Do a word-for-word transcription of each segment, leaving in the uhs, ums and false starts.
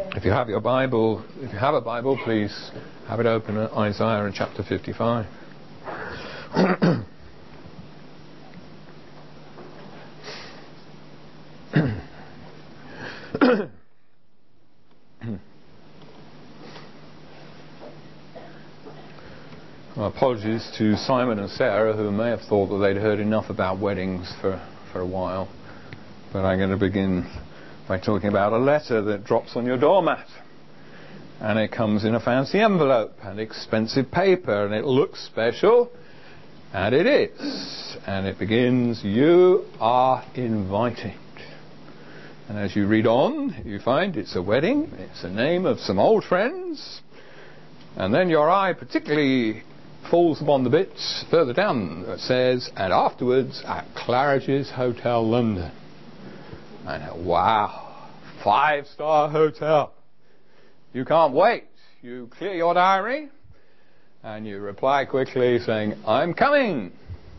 If you have your Bible, if you have a Bible, please have it open at Isaiah in chapter fifty-five. Well, apologies to Simon and Sarah, who may have thought that they'd heard enough about weddings for, for a while. But I'm going to begin by talking about a letter that drops on your doormat. And it comes in a fancy envelope and expensive paper, and it looks special, and it is. And it begins, "You are invited." And as you read on, you find it's a wedding, it's the name of some old friends, and then your eye particularly falls upon the bits further down that says, "And afterwards at Claridge's Hotel London." And wow, five-star hotel. You can't wait. You clear your diary and you reply quickly saying, "I'm coming."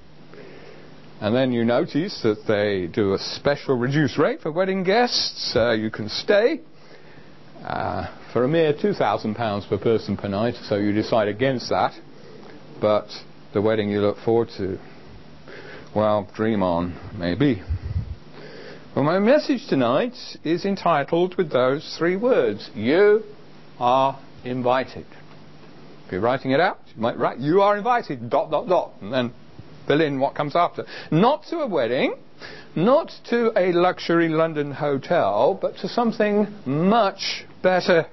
And then you notice that they do a special reduced rate for wedding guests. Uh, you can stay uh, for a mere two thousand pounds per person per night, so you decide against that. But the wedding you look forward to, well, dream on, maybe. Well, my message tonight is entitled with those three words: You are invited. If you're writing it out, you might write, "You are invited, dot, dot, dot," and then fill in what comes after. Not to a wedding, not to a luxury London hotel, but to something much better.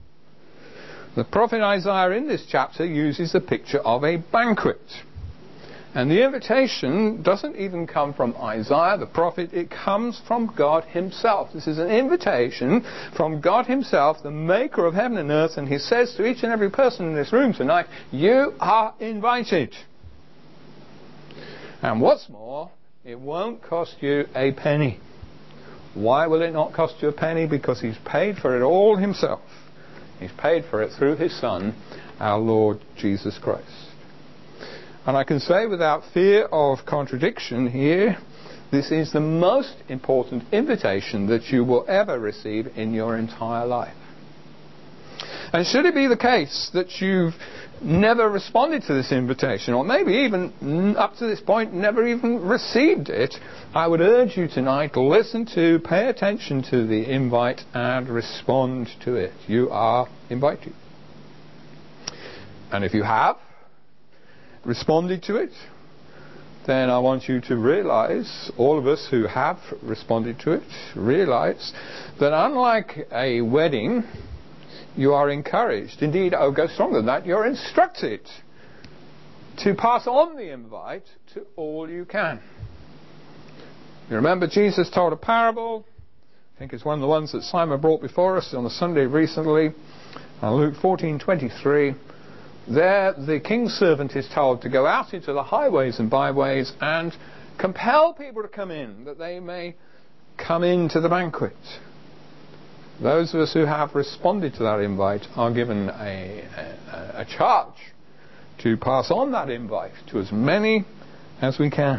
The prophet Isaiah in this chapter uses the picture of a banquet. And the invitation doesn't even come from Isaiah, the prophet. It comes from God himself. This is an invitation from God himself, the maker of heaven and earth. And he says to each and every person in this room tonight, "You are invited." And what's more, it won't cost you a penny. Why will it not cost you a penny? Because he's paid for it all himself. He's paid for it through his Son, our Lord Jesus Christ. And I can say without fear of contradiction here, this is the most important invitation that you will ever receive in your entire life. And should it be the case that you've never responded to this invitation, or maybe even up to this point never even received it, I would urge you tonight to listen to, pay attention to the invite and respond to it. You are invited. And if you have responded to it, then I want you to realize, all of us who have responded to it, realize that unlike a wedding, you are encouraged. Indeed, I'll go stronger than that, you're instructed to pass on the invite to all you can. You remember Jesus told a parable. I think it's one of the ones that Simon brought before us on a Sunday recently. Uh, Luke fourteen twenty-three. There, the king's servant is told to go out into the highways and byways and compel people to come in, that they may come into the banquet. Those of us who have responded to that invite are given a, a, a charge to pass on that invite to as many as we can.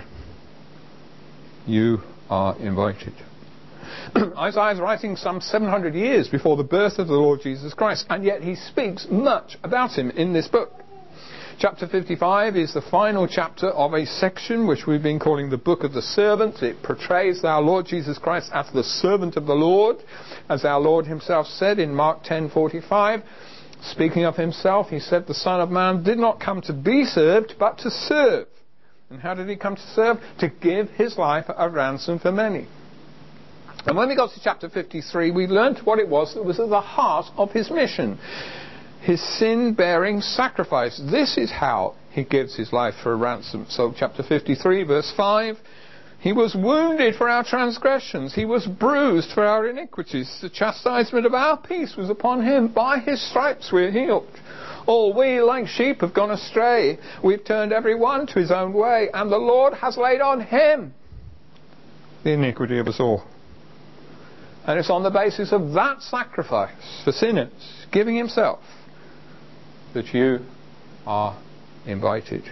You are invited. Isaiah is writing some seven hundred years before the birth of the Lord Jesus Christ, and yet he speaks much about him in this book. Chapter fifty-five is the final chapter of a section which we've been calling the Book of the Servant. It portrays our Lord Jesus Christ as the servant of the Lord, as our Lord himself said in Mark ten forty-five. Speaking of himself, he said, "The Son of Man did not come to be served, but to serve." And how did he come to serve? To give his life a ransom for many. And when we got to chapter fifty-three, we learned what it was that was at the heart of his mission. His sin-bearing sacrifice. This is how he gives his life for a ransom. So chapter fifty-three, verse five, "He was wounded for our transgressions. He was bruised for our iniquities. The chastisement of our peace was upon him. By his stripes we are healed. All we like sheep have gone astray. We've turned every one to his own way. And the Lord has laid on him the iniquity of us all." And it's on the basis of that sacrifice for sinners, giving himself, that you are invited.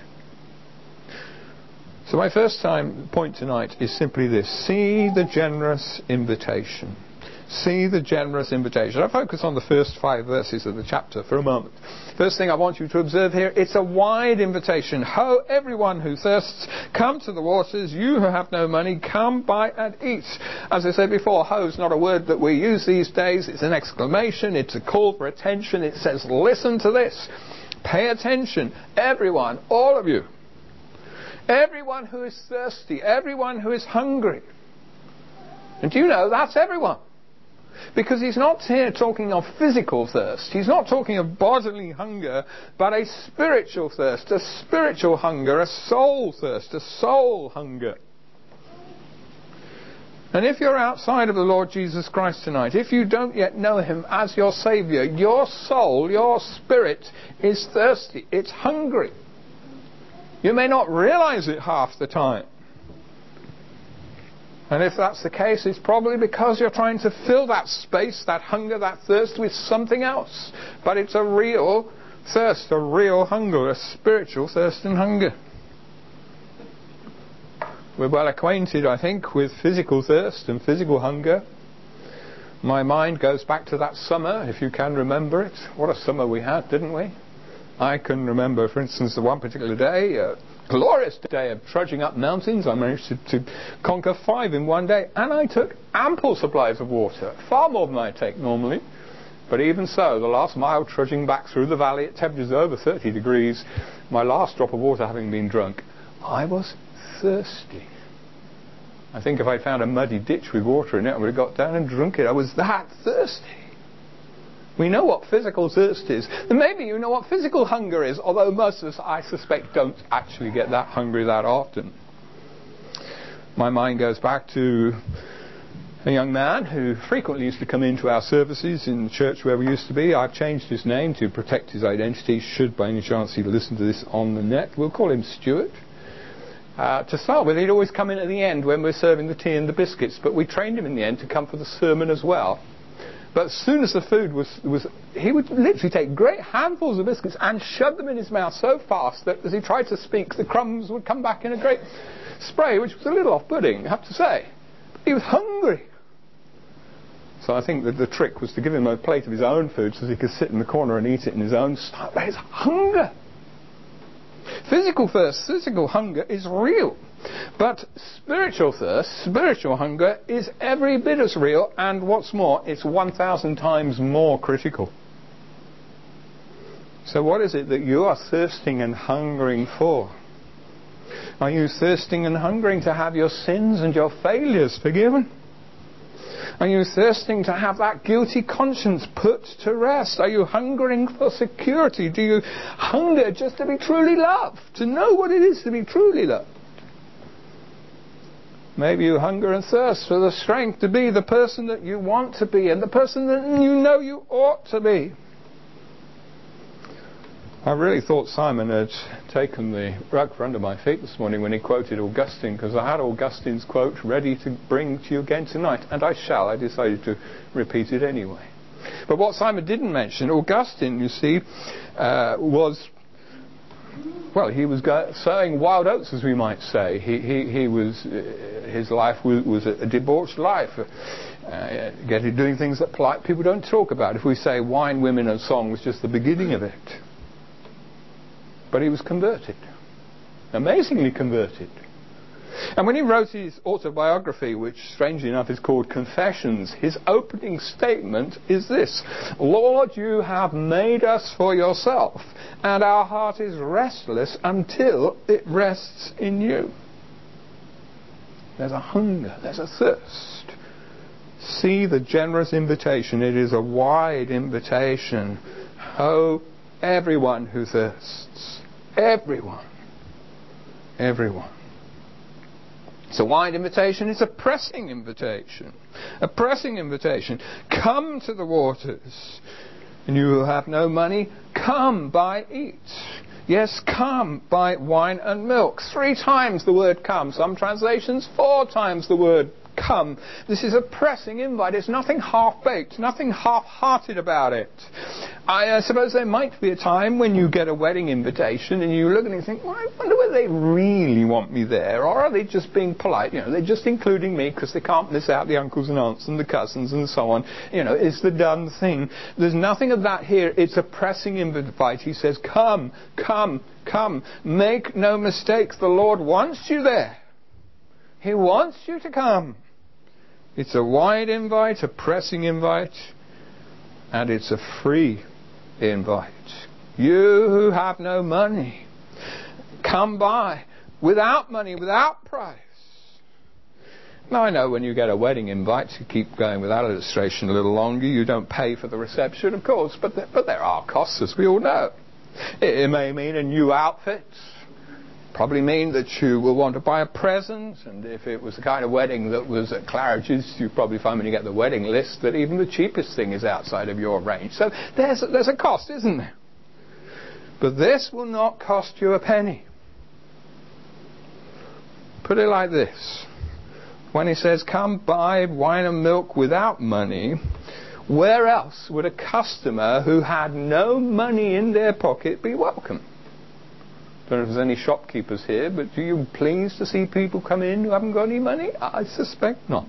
So my first time point tonight is simply this: see the generous invitation. See the generous invitation. I focus on the first five verses of the chapter for a moment. First thing I want you to observe here, it's a wide invitation. Ho, everyone who thirsts, come to the waters. You who have no money, come buy and eat. As I said before, ho is not a word that we use these days. It's an exclamation. It's a call for attention. It says, listen to this. Pay attention. Everyone, all of you. Everyone who is thirsty. Everyone who is hungry. And do you know, that's everyone. Because he's not here talking of physical thirst. He's not talking of bodily hunger, but a spiritual thirst, a spiritual hunger, a soul thirst, a soul hunger. And if you're outside of the Lord Jesus Christ tonight, if you don't yet know him as your Saviour, your soul, your spirit is thirsty. It's hungry. You may not realize it half the time. And if that's the case, it's probably because you're trying to fill that space, that hunger, that thirst with something else. But it's a real thirst, a real hunger, a spiritual thirst and hunger. We're well acquainted, I think, with physical thirst and physical hunger. My mind goes back to that summer, if you can remember it. What a summer we had, didn't we? I can remember, for instance, the one particular day, a glorious day of trudging up mountains. I managed to, to conquer five in one day, and I took ample supplies of water, far more than I take normally. But even so, the last mile trudging back through the valley at temperatures over thirty degrees, my last drop of water having been drunk, I was thirsty. I think if I'd found a muddy ditch with water in it, I would have got down and drunk it. I was that thirsty. We know what physical thirst is. And maybe you know what physical hunger is, although most of us, I suspect, don't actually get that hungry that often. My mind goes back to a young man who frequently used to come into our services in the church where we used to be. I've changed his name to protect his identity, should by any chance he listen to this on the net. We'll call him Stuart. Uh, to start with, he'd always come in at the end when we were serving the tea and the biscuits, but we trained him in the end to come for the sermon as well. But as soon as the food was, was, he would literally take great handfuls of biscuits and shove them in his mouth so fast that as he tried to speak, the crumbs would come back in a great spray, which was a little off-putting, I have to say. But he was hungry. So I think that the trick was to give him a plate of his own food so he could sit in the corner and eat it in his own style. But his hunger. Physical thirst, physical hunger is real. But spiritual thirst, spiritual hunger is every bit as real, and what's more, it's one thousand times more critical. So what is it that you are thirsting and hungering for? Are you thirsting and hungering to have your sins and your failures forgiven? Are you thirsting to have that guilty conscience put to rest? Are you hungering for security? Do you hunger just to be truly loved? To know what it is to be truly loved? Maybe you hunger and thirst for the strength to be the person that you want to be and the person that you know you ought to be. I really thought Simon had taken the rug from under my feet this morning when he quoted Augustine, because I had Augustine's quote ready to bring to you again tonight, and I shall. I decided to repeat it anyway. But what Simon didn't mention, Augustine, you see, uh, was... Well, he was go- sowing wild oats, as we might say. He, he, he was, uh, his life was, was a, a debauched life, uh, getting doing things that polite people don't talk about. If we say wine, women, and song was just the beginning of it, but he was converted, amazingly converted. And when he wrote his autobiography, which strangely enough is called Confessions, his opening statement is this: Lord, you have made us for yourself, and our heart is restless until it rests in you. There's a hunger, there's a thirst. See the generous invitation. It is a wide invitation. Oh, everyone who thirsts. Everyone. Everyone. It's a wide invitation. It's a pressing invitation. A pressing invitation. Come to the waters. And you who have no money, come, buy, eat. Yes, come, buy wine and milk. Three times the word come. Some translations, four times the word come. This is a pressing invite. There's nothing half-baked, nothing half-hearted about it. I uh, suppose there might be a time when you get a wedding invitation and you look and you think, well, I wonder whether they really want me there, or are they just being polite? You know, they're just including me because they can't miss out the uncles and aunts and the cousins and so on. You know, it's the done thing. There's nothing of that here. It's a pressing invite. He says, come, come, come. Make no mistake. The Lord wants you there. He wants you to come. It's a wide invite, a pressing invite, and it's a free invite. You who have no money, come by without money, without price. Now I know when you get a wedding invite, to keep going with that illustration a little longer, you don't pay for the reception, of course, but there, but there are costs, as we all know. It, it may mean a new outfit, probably mean that you will want to buy a present, and if it was the kind of wedding that was at Claridge's, you probably find when you get the wedding list that even the cheapest thing is outside of your range. So there's a, there's a cost, isn't there? But this will not cost you a penny. Put it like this. When he says, come buy wine and milk without money, where else would a customer who had no money in their pocket be welcome? I don't know if there's any shopkeepers here, but do you pleased to see people come in who haven't got any money? I suspect not.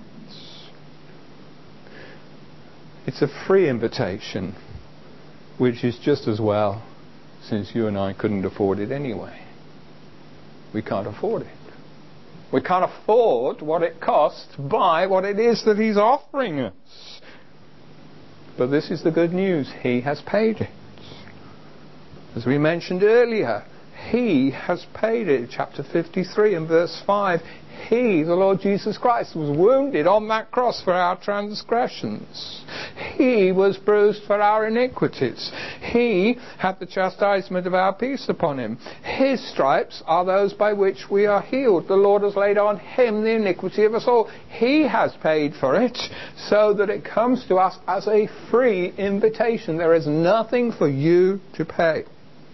It's a free invitation, which is just as well, since you and I couldn't afford it anyway. We can't afford it. We can't afford what it costs to buy what it is that he's offering us. But this is the good news. He has paid it. As we mentioned earlier, He has paid it. Chapter fifty-three and verse five. He, the Lord Jesus Christ, was wounded on that cross for our transgressions. He was bruised for our iniquities. He had the chastisement of our peace upon him. His stripes are those by which we are healed. The Lord has laid on him the iniquity of us all. He has paid for it so that it comes to us as a free invitation. There is nothing for you to pay.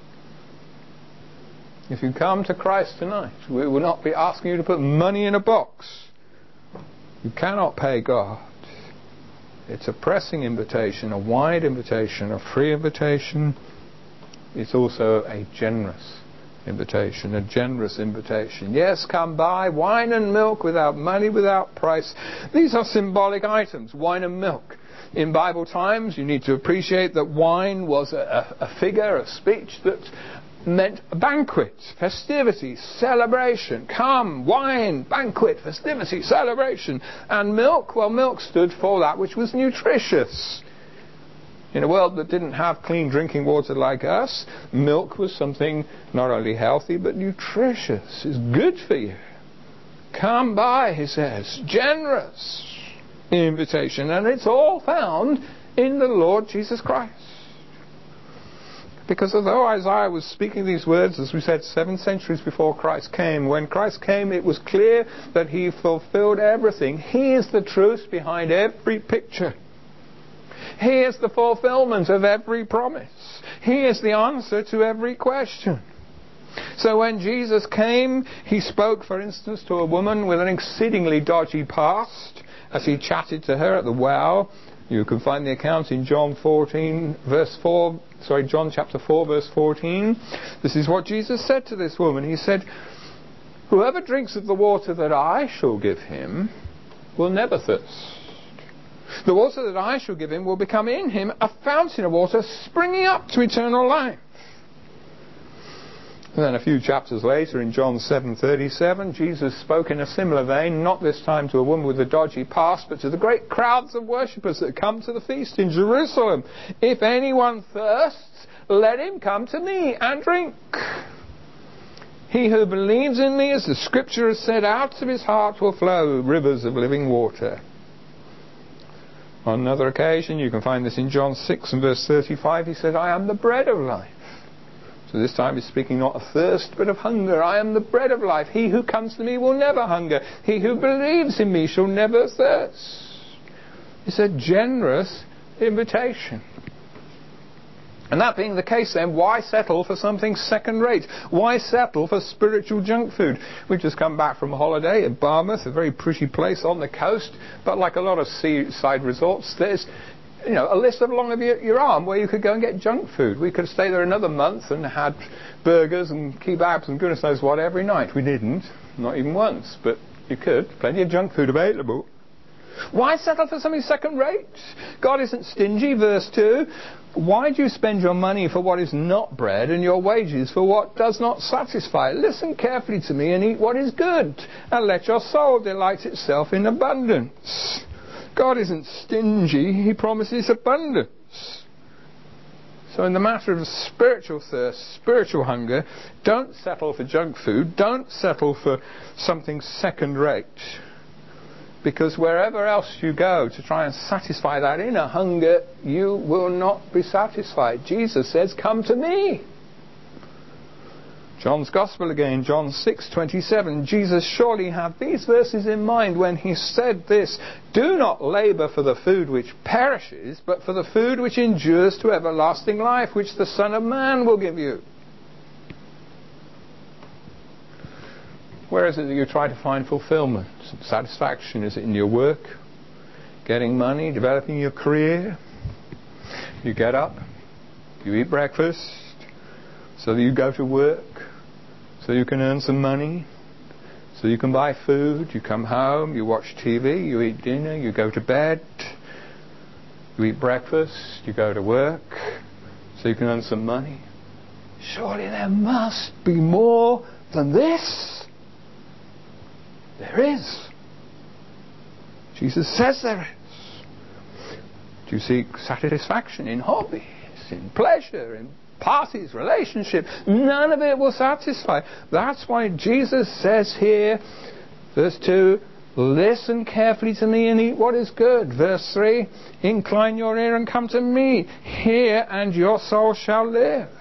If you come to Christ tonight, we will not be asking you to put money in a box. You cannot pay God. It's a pressing invitation, a wide invitation, a free invitation. It's also a generous invitation, a generous invitation. Yes, come buy wine and milk without money, without price. These are symbolic items, wine and milk. In Bible times, you need to appreciate that wine was a, a figure of speech that meant a banquet, festivity, celebration. Come, wine, banquet, festivity, celebration. And milk, well, milk stood for that which was nutritious. In a world that didn't have clean drinking water like us, milk was something not only healthy but nutritious. It's good for you. Come by, he says, generous invitation. And it's all found in the Lord Jesus Christ. Because although Isaiah was speaking these words, as we said, seven centuries before Christ came, when Christ came it was clear that he fulfilled everything. He is the truth behind every picture. He is the fulfillment of every promise. He is the answer to every question. So when Jesus came, he spoke, for instance, to a woman with an exceedingly dodgy past as he chatted to her at the well. You can find the account in John fourteen, verse four. Sorry, John chapter four, verse fourteen. This is what Jesus said to this woman. He said, "Whoever drinks of the water that I shall give him will never thirst. The water that I shall give him will become in him a fountain of water springing up to eternal life." And then a few chapters later, in John seven thirty-seven, Jesus spoke in a similar vein, not this time to a woman with a dodgy past, but to the great crowds of worshippers that come to the feast in Jerusalem. "If anyone thirsts, let him come to me and drink. He who believes in me, as the Scripture has said, out of his heart will flow rivers of living water." On another occasion, you can find this in John six and verse thirty-five, he said, "I am the bread of life." So this time he's speaking not of thirst, but of hunger. "I am the bread of life. He who comes to me will never hunger. He who believes in me shall never thirst." It's a generous invitation. And that being the case then, why settle for something second-rate? Why settle for spiritual junk food? We've just come back from a holiday at Barmouth, a very pretty place on the coast, but like a lot of seaside resorts, there's you know, a list along of your, your arm where you could go and get junk food. We could stay there another month and had burgers and kebabs and goodness knows what every night. We didn't, not even once, but you could. Plenty of junk food available. Why settle for something second rate? God isn't stingy. Verse two. Why do you spend your money for what is not bread and your wages for what does not satisfy? Listen carefully to me and eat what is good, and let your soul delight itself in abundance. God isn't stingy. He promises abundance. So in the matter of spiritual thirst, spiritual hunger, don't settle for junk food. Don't settle for something second rate. Because wherever else you go to try and satisfy that inner hunger, you will not be satisfied. Jesus says, come to me. John's Gospel again, John six twenty-seven. Jesus surely had these verses in mind when he said this, do not labour for the food which perishes, but for the food which endures to everlasting life, which the Son of Man will give you. Where is it that you try to find fulfillment, satisfaction? Is it in your work, getting money, developing your career? You get up, you eat breakfast, so that you go to work, so you can earn some money, so you can buy food, you come home, you watch T V, you eat dinner, you go to bed, you eat breakfast, you go to work, so you can earn some money. Surely there must be more than this. There is. Jesus says there is. Do you seek satisfaction in hobbies, in pleasure, in parties, relationship? None of it will satisfy. That's why Jesus says here, verse two, listen carefully to me and eat what is good. Verse three, incline your ear and come to me. Hear and your soul shall live.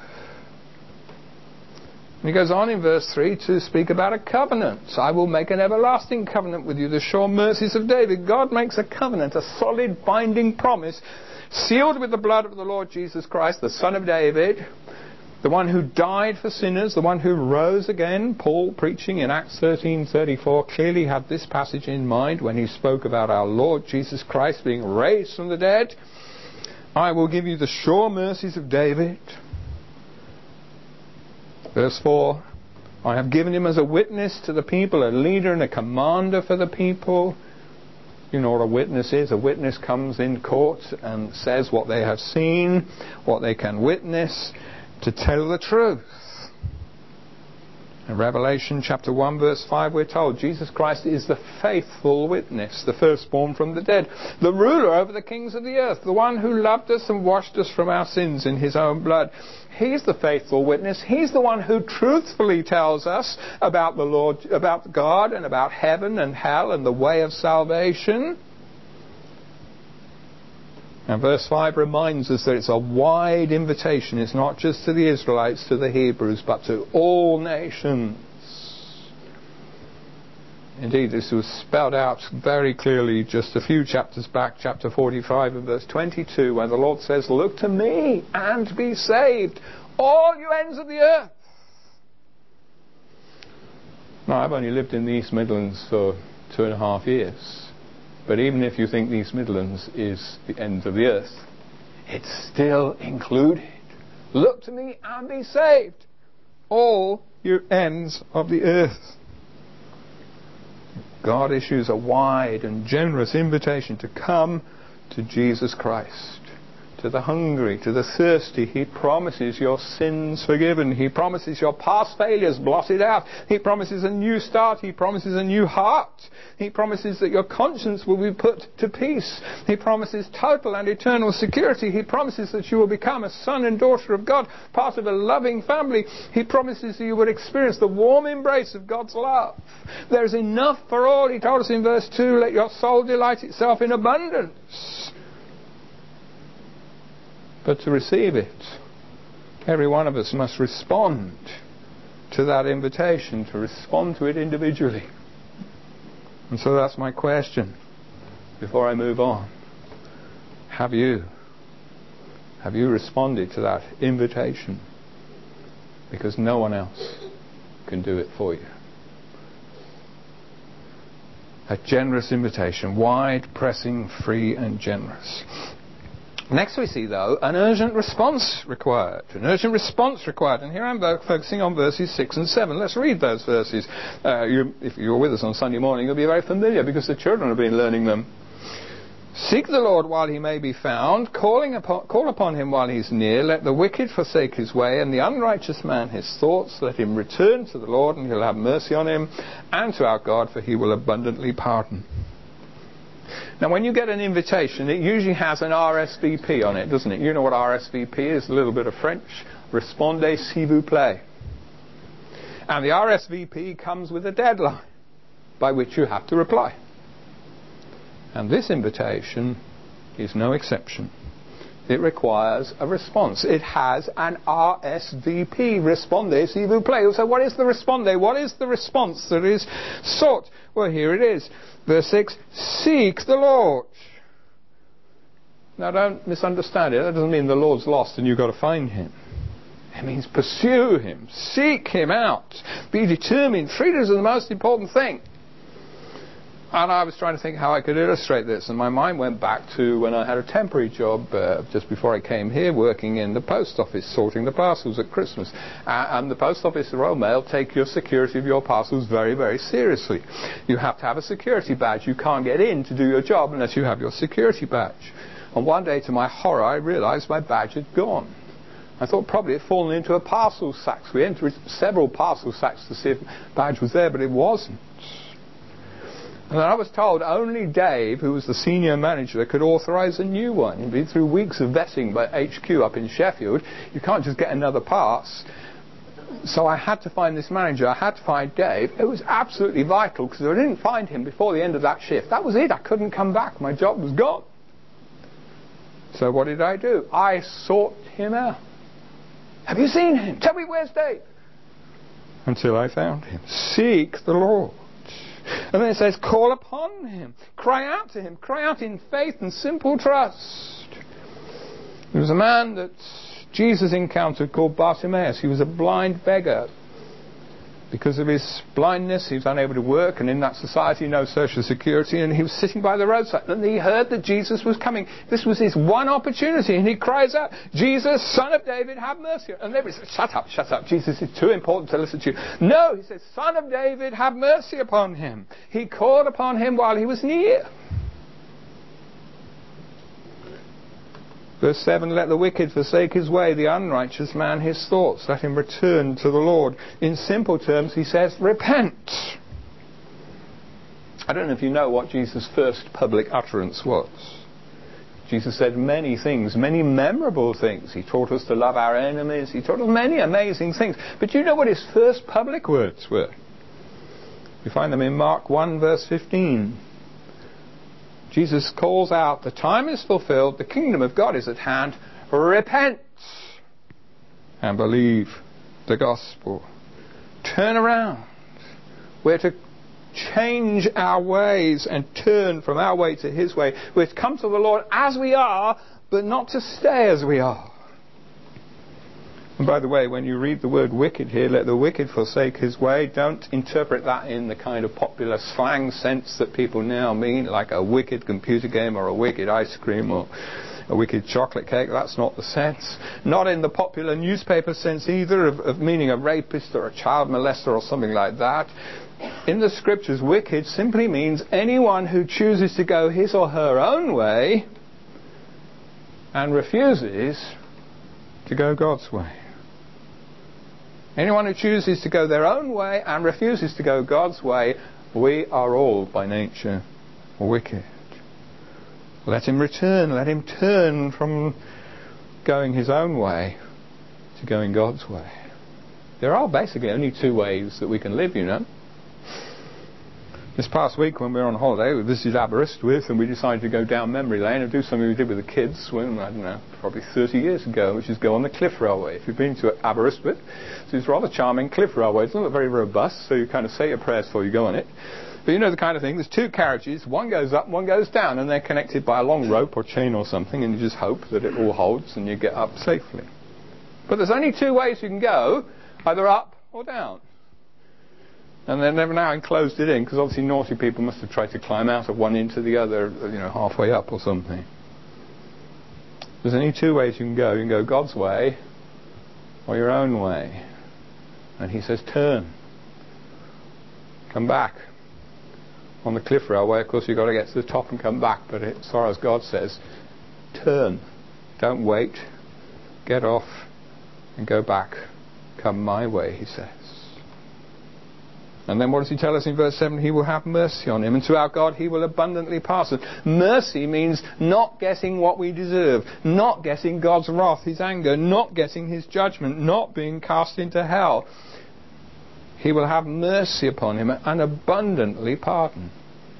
And he goes on in verse three to speak about a covenant. I will make an everlasting covenant with you, the sure mercies of David. God makes a covenant, a solid binding promise, sealed with the blood of the Lord Jesus Christ, the Son of David, the one who died for sinners, the one who rose again. Paul, preaching in Acts thirteen thirty-four, clearly had this passage in mind when he spoke about our Lord Jesus Christ being raised from the dead. I will give you the sure mercies of David. Verse four, I have given him as a witness to the people, a leader and a commander for the people. You know what a witness is? A witness comes in court and says what they have seen, what they can witness, to tell the truth. In Revelation chapter one verse five we're told Jesus Christ is the faithful witness, the firstborn from the dead, the ruler over the kings of the earth, the one who loved us and washed us from our sins in his own blood. He's the faithful witness. He's the one who truthfully tells us about the Lord, about God and about heaven and hell and the way of salvation. And verse five reminds us that it's a wide invitation. It's not just to the Israelites, to the Hebrews, but to all nations. Indeed, this was spelled out very clearly just a few chapters back, chapter forty-five and verse twenty-two, where the Lord says, look to me and be saved, all you ends of the earth. Now, I've only lived in the East Midlands for two and a half years. But even if you think the East Midlands is the end of the earth, it's still included. Look to me and be saved, all you ends of the earth. God issues a wide and generous invitation to come to Jesus Christ. To the hungry, to the thirsty, He promises your sins forgiven. He promises your past failures blotted out. He promises a new start. He promises a new heart. He promises that your conscience will be put to peace. He promises total and eternal security. He promises that you will become a son and daughter of God, part of a loving family. He promises that you will experience the warm embrace of God's love. There is enough for all. He told us in verse two, let your soul delight itself in abundance. But to receive it, every one of us must respond to that invitation, to respond to it individually. And so that's my question before I move on. Have you? Have you responded to that invitation? Because no one else can do it for you. A generous invitation, wide, pressing, free and generous. Next we see, though, an urgent response required. An urgent response required. And here I'm focusing on verses six and seven. Let's read those verses. Uh, you, if you're with us on Sunday morning, you'll be very familiar because the children have been learning them. Seek the Lord while he may be found, calling upon, call upon him while he's near. Let the wicked forsake his way, and the unrighteous man his thoughts. Let him return to the Lord, and he'll have mercy on him, and to our God, for he will abundantly pardon. Now, when you get an invitation, it usually has an R S V P on it, doesn't it? You know what R S V P is, a little bit of French. Respondez s'il vous plaît. And the R S V P comes with a deadline by which you have to reply. And this invitation is no exception. It requires a response. It has an R S V P, Respondez s'il vous plaît. So what is the responde? What is the response that is sought? Well, here it is. Verse six, seek the Lord. Now don't misunderstand it. That doesn't mean the Lord's lost and you've got to find him. It means pursue him. Seek him out. Be determined. Freedom is the most important thing. And I was trying to think how I could illustrate this, and my mind went back to when I had a temporary job uh, just before I came here, working in the post office, sorting the parcels at Christmas. Uh, and the post office, the Royal Mail, take your security of your parcels very, very seriously. You have to have a security badge. You can't get in to do your job unless you have your security badge. And one day, to my horror, I realised my badge had gone. I thought probably it had fallen into a parcel sack. We entered several parcel sacks to see if the badge was there, but it wasn't. And I was told only Dave, who was the senior manager, could authorise a new one. He'd been through weeks of vetting by H Q up in Sheffield. You can't just get another pass. So I had to find this manager. I had to find Dave. It was absolutely vital because if I didn't find him before the end of that shift, that was it. I couldn't come back. My job was gone. So what did I do? I sought him out. Have you seen him? Tell me, where's Dave? Until I found him. Seek the Lord. And then it says, call upon him. Cry out to him. Cry out in faith and simple trust. There was a man that Jesus encountered called Bartimaeus. He was a blind beggar. Because of his blindness, he was unable to work, and in that society, no social security, and he was sitting by the roadside. And he heard that Jesus was coming. This was his one opportunity, and he cries out, Jesus, Son of David, have mercy. And everybody says, shut up, shut up. Jesus is too important to listen to you. No, he says, Son of David, have mercy upon him. He called upon him while he was near. Verse seven, let the wicked forsake his way, the unrighteous man his thoughts. Let him return to the Lord. In simple terms, he says, repent. I don't know if you know what Jesus' first public utterance was. Jesus said many things, many memorable things. He taught us to love our enemies. He taught us many amazing things. But do you know what his first public words were? We find them in Mark one, verse fifteen. Jesus calls out, the time is fulfilled, the kingdom of God is at hand, repent and believe the gospel. Turn around. We're to change our ways and turn from our way to his way. We're to come to the Lord as we are, but not to stay as we are. And by the way, when you read the word wicked here, let the wicked forsake his way, don't interpret that in the kind of popular slang sense that people now mean, like a wicked computer game or a wicked ice cream or a wicked chocolate cake. That's not the sense. Not in the popular newspaper sense either, of, of meaning a rapist or a child molester or something like that. In the scriptures, wicked simply means anyone who chooses to go his or her own way and refuses to go God's way. Anyone who chooses to go their own way and refuses to go God's way, we are all by nature wicked. Let him return, let him turn from going his own way to going God's way. There are basically only two ways that we can live, you know. This past week when we were on holiday, we visited Aberystwyth and we decided to go down memory lane and do something we did with the kids when, I don't know, probably thirty years ago, which is go on the Cliff Railway. If you've been to Aberystwyth, it's a rather charming Cliff Railway. It's not very robust, so you kind of say your prayers before you go on it. But you know the kind of thing, there's two carriages, one goes up, one goes down, and they're connected by a long rope or chain or something, and you just hope that it all holds and you get up safely. But there's only two ways you can go, either up or down. And they've now enclosed it in, because obviously naughty people must have tried to climb out of one into the other, you know, halfway up or something. There's only two ways you can go. You can go God's way or your own way. And he says, turn. Come back. On the cliff railway, of course, you've got to get to the top and come back. But as far as God says, turn. Don't wait. Get off and go back. Come my way, he says. And then what does he tell us in verse seven? He will have mercy on him, and to our God he will abundantly pardon. Mercy means not getting what we deserve, not getting God's wrath, his anger, not getting his judgment, not being cast into hell. He will have mercy upon him and abundantly pardon.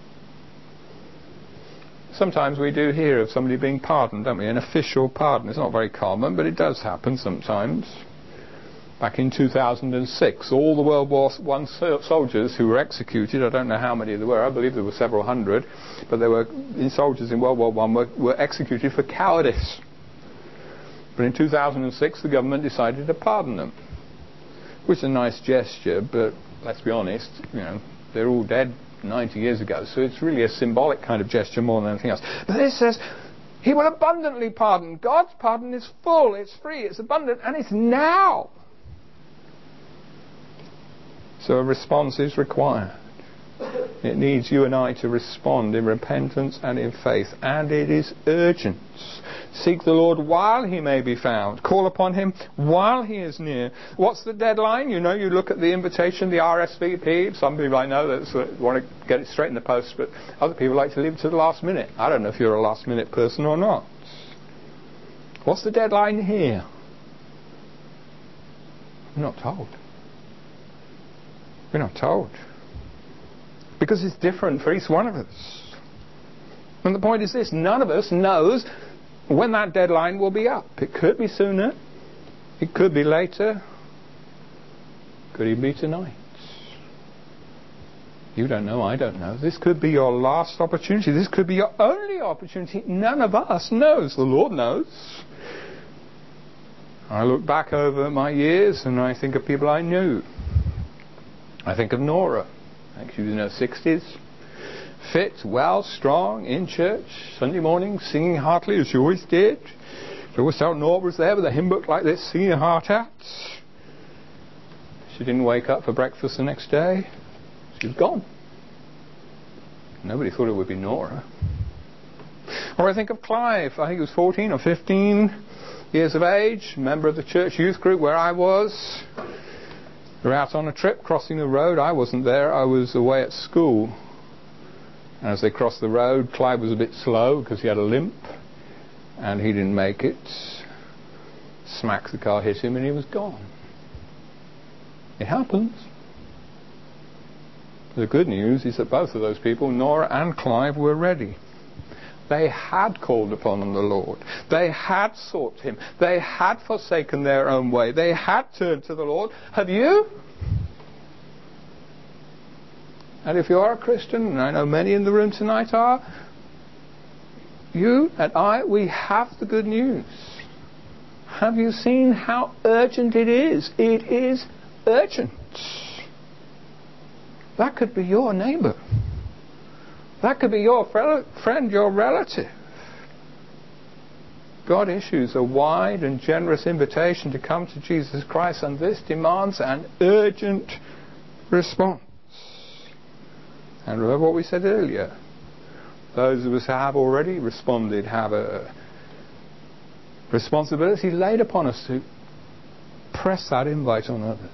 Sometimes we do hear of somebody being pardoned, don't we? An official pardon. It's not very common, but it does happen sometimes. Back in two thousand six, all the World War One soldiers who were executed, I don't know how many there were, I believe there were several hundred, but there were soldiers in World War One were, were executed for cowardice. But in two thousand six, the government decided to pardon them, which is a nice gesture, but let's be honest, you know, they're all dead ninety years ago, so it's really a symbolic kind of gesture more than anything else. But this says, he will abundantly pardon. God's pardon is full, it's free, it's abundant, and it's now. So a response is required. It needs you and I to respond in repentance and in faith. And it is urgent. Seek the Lord while he may be found. Call upon him while he is near. What's the deadline? You know, you look at the invitation, the R S V P. Some people I know that sort of want to get it straight in the post, but other people like to leave it to the last minute. I don't know if you're a last minute person or not. What's the deadline here? I'm not told. We're not told. Because it's different for each one of us. And the point is this, none of us knows when that deadline will be up. It could be sooner. It could be later. Could even be tonight. You don't know, I don't know. This could be your last opportunity. This could be your only opportunity. None of us knows. The Lord knows. I look back over my years and I think of people I knew. I think of Nora. I think she was in her sixties. Fit, well, strong, in church, Sunday morning, singing heartily as she always did. She always felt Nora was there with a hymn book like this, singing her heart out. She didn't wake up for breakfast the next day. She was gone. Nobody thought it would be Nora. Or I think of Clive. I think he was fourteen or fifteen years of age, member of the church youth group where I was. We were out on a trip, crossing the road. I wasn't there. I was away at school. And as they crossed the road, Clive was a bit slow because he had a limp. And he didn't make it. Smack, the car hit him and he was gone. It happens. The good news is that both of those people, Nora and Clive, were ready. They had called upon the Lord. They had sought him. They had forsaken their own way. They had turned to the Lord. Have you? And if you are a Christian, and I know many in the room tonight are, you and I, we have the good news. Have you seen how urgent it is? It is urgent. That could be your neighbour. That could be your friend, your relative. God issues a wide and generous invitation to come to Jesus Christ, and this demands an urgent response. And remember what we said earlier. Those of us who have already responded have a responsibility laid upon us to press that invite on others.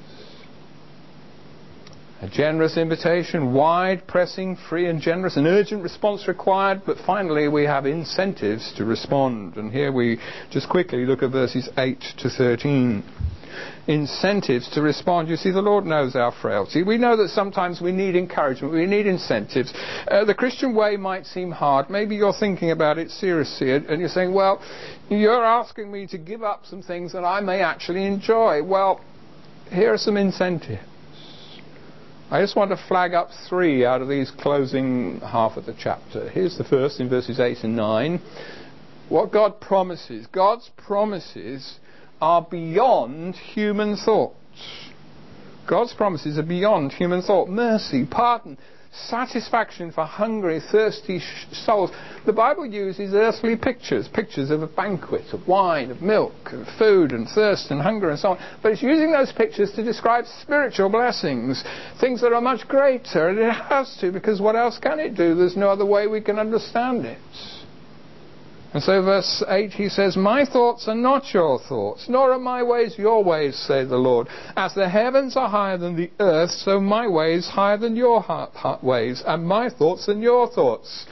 A generous invitation, wide, pressing, free and generous, an urgent response required, but finally we have incentives to respond. And here we just quickly look at verses eight to thirteen. Incentives to respond. You see, the Lord knows our frailty. We know that sometimes we need encouragement, we need incentives. Uh, the Christian way might seem hard. Maybe you're thinking about it seriously and you're saying, well, you're asking me to give up some things that I may actually enjoy. Well, here are some incentives. I just want to flag up three out of these closing half of the chapter. Here's the first in verses eight and nine. What God promises. God's promises are beyond human thought. God's promises are beyond human thought. Mercy, pardon, satisfaction for hungry, thirsty sh- souls. The Bible uses earthly pictures, pictures of a banquet, of wine, of milk, of food and thirst and hunger and so on. But it's using those pictures to describe spiritual blessings, things that are much greater, and it has to, because what else can it do? There's no other way we can understand it. And so verse eight, he says, my thoughts are not your thoughts, nor are my ways your ways, say the Lord. As the heavens are higher than the earth, so my ways higher than your heart, heart ways, and my thoughts than your thoughts.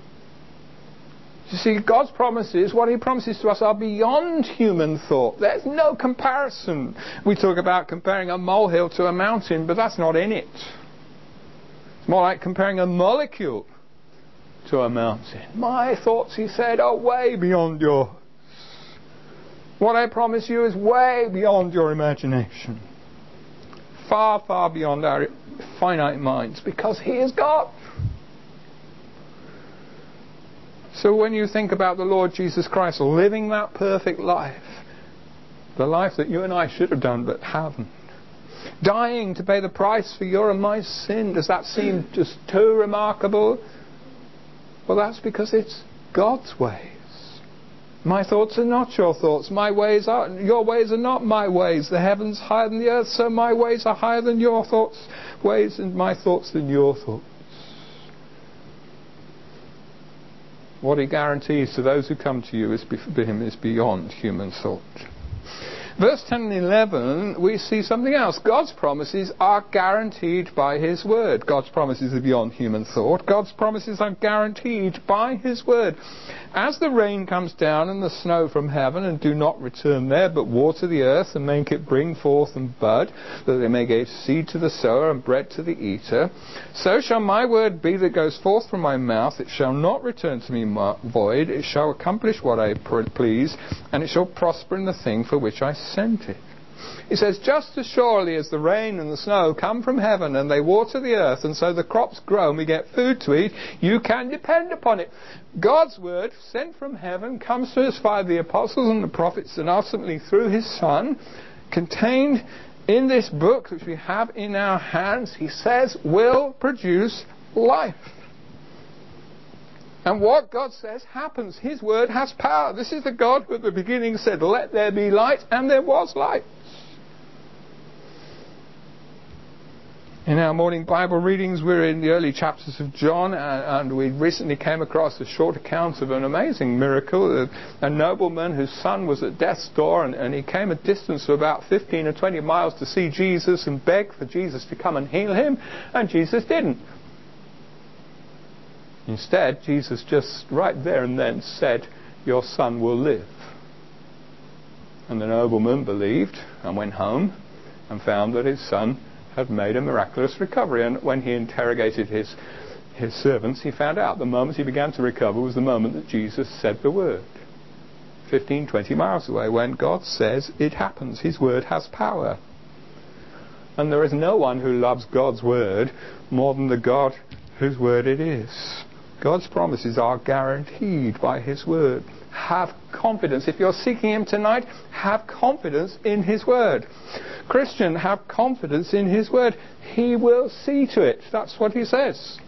You see, God's promises, what He promises to us, are beyond human thought. There's no comparison. We talk about comparing a molehill to a mountain, but that's not in it. It's more like comparing a molecule to a mountain. My thoughts, he said, are way beyond yours. What I promise you is way beyond your imagination. Far, far beyond our finite minds, because He is God. So when you think about the Lord Jesus Christ living that perfect life, the life that you and I should have done but haven't, dying to pay the price for your and my sin, does that seem just too remarkable? Well, that's because it's God's ways. My thoughts are not your thoughts. My ways are your ways are not my ways. The heavens higher than the earth, so my ways are higher than your thoughts, ways, and my thoughts than your thoughts. What He guarantees to those who come to you is be- Him is beyond human thought. Verse ten and eleven, we see something else. God's promises are guaranteed by His Word. God's promises are beyond human thought. God's promises are guaranteed by His Word. As the rain comes down and the snow from heaven, and do not return there, but water the earth and make it bring forth and bud, that they may give seed to the sower and bread to the eater, so shall my word be that goes forth from my mouth. It shall not return to me void. It shall accomplish what I please, and it shall prosper in the thing for which I sent it. He says, just as surely as the rain and the snow come from heaven and they water the earth, and so the crops grow and we get food to eat, you can depend upon it. God's word, sent from heaven, comes to us via the apostles and the prophets, and ultimately through His Son, contained in this book which we have in our hands, He says, will produce life. And what God says happens. His word has power. This is the God who at the beginning said, let there be light, and there was light. In our morning Bible readings, we're in the early chapters of John, and, and we recently came across a short account of an amazing miracle. A, a nobleman whose son was at death's door, and, and he came a distance of about fifteen or twenty miles to see Jesus and beg for Jesus to come and heal him, and Jesus didn't. Instead, Jesus just right there and then said, your son will live. And the nobleman believed and went home and found that his son had made a miraculous recovery. And when he interrogated his, his servants, he found out the moment he began to recover was the moment that Jesus said the word. fifteen, twenty miles away. When God says it happens, His word has power. And there is no one who loves God's word more than the God whose word it is. God's promises are guaranteed by His word. Have confidence. If you're seeking Him tonight, have confidence in His word. Christian, have confidence in His word. He will see to it. That's what He says.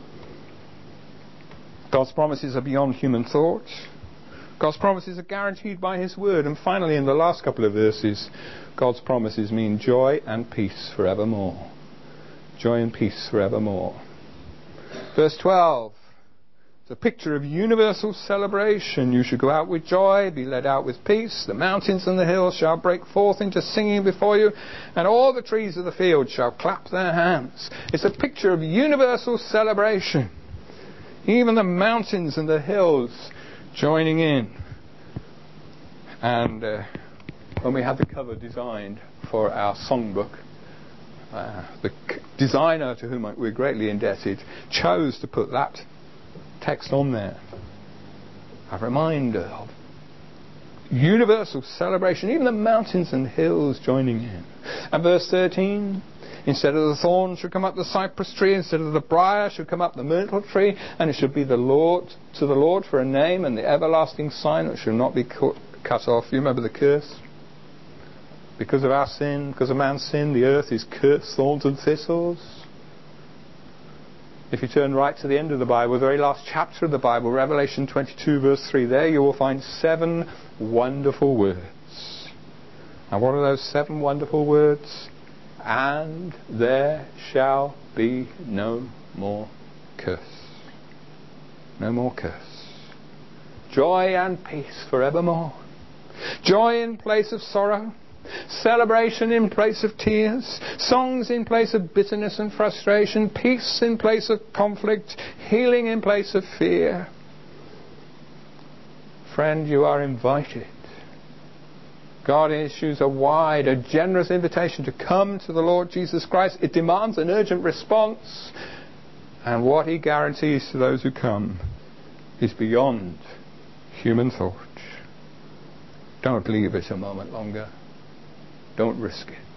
God's promises are beyond human thought. God's promises are guaranteed by His word. And finally, in the last couple of verses, God's promises mean joy and peace forevermore. Joy and peace forevermore. Verse twelve. It's a picture of universal celebration. You should go out with joy, be led out with peace. The mountains and the hills shall break forth into singing before you, and all the trees of the field shall clap their hands. It's a picture of universal celebration. Even the mountains and the hills joining in. And uh, when we had the cover designed for our songbook, uh, the c- designer, to whom we're greatly indebted, chose to put that text on there. A reminder of universal celebration, even the mountains and hills joining in. And verse thirteen, instead of the thorn should come up the cypress tree, instead of the briar should come up the myrtle tree, and it should be the Lord to the Lord for a name and the everlasting sign that shall not be cut off. You remember the curse? Because of our sin, because of man's sin, the earth is cursed, thorns and thistles. If you turn right to the end of the Bible, the very last chapter of the Bible, Revelation twenty-two verse three, there you will find seven wonderful words. And what are those seven wonderful words? And there shall be no more curse. No more curse. Joy and peace forevermore. Joy in place of sorrow. Celebration in place of tears. Songs in place of bitterness and frustration. Peace in place of conflict. Healing in place of fear. Friend, you are invited. God issues a wide, a generous invitation to come to the Lord Jesus Christ. It demands an urgent response. And what He guarantees to those who come is beyond human thought. Don't leave it a moment longer. Don't risk it.